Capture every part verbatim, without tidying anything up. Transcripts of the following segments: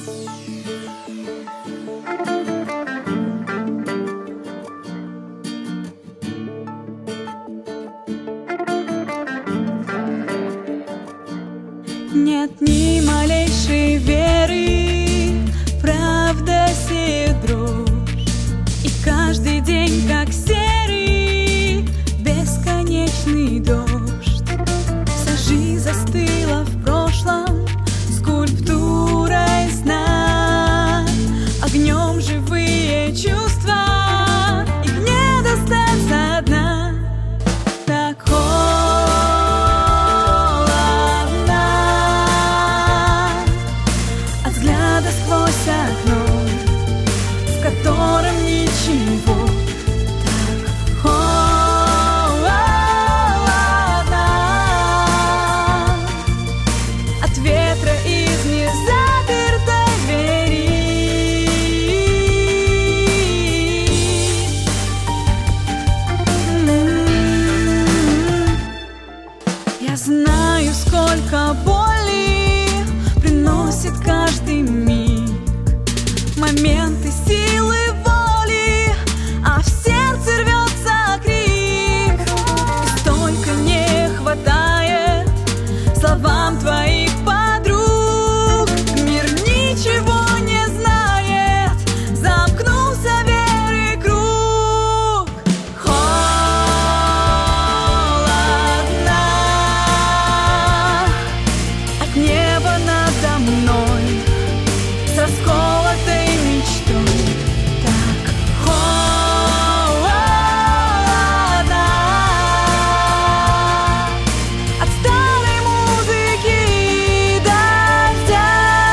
Нет ни малейшей веры, правда сеет дрожь, и каждый день, как серый, бесконечный дождь. Вся жизнь застыла в прошлом скульптурой сна, огнем живые чувства, их не достать со дна. Так сквозь окно, в котором ничего, так холодно от ветра из незапертой двери. Я знаю, сколько боли приносит каждый миг, моменты силы воли, а в сердце рвется крик. И столько не хватает словам твоих подруг. Мир ничего не знает, замкнулся веры круг. Холодно от неба надо мной, с расколотой мечтой. Так холодно от старой музыки и дождя.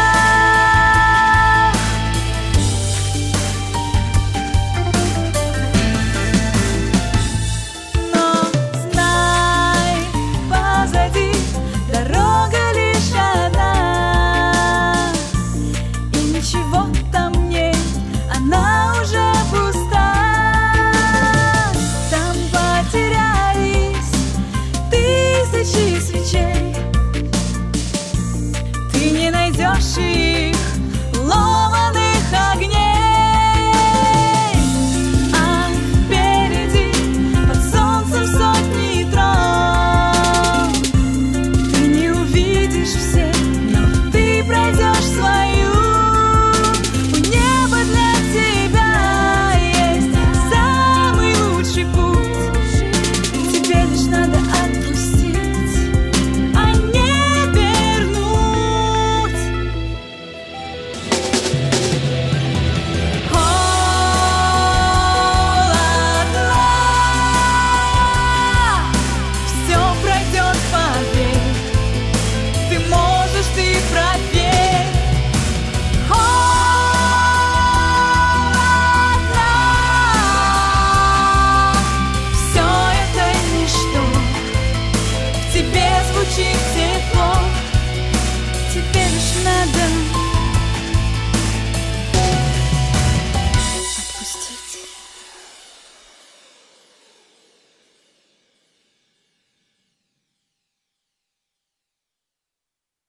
Но знай, позади дорога лишь одна, и ничего там нет, она уже пуста. Там потерялись тысячи свечей, ты не найдешь их ломаных огней. А впереди под солнцем сотни трон, ты не увидишь все, но ты пройдешь свою. У неба для тебя есть самый лучший путь, тебе лишь надо отпустить, а не вернуть. Холодно, все пройдет, поверь, ты можешь, ты проверь. Холодно, все это ничто, в тебе звучит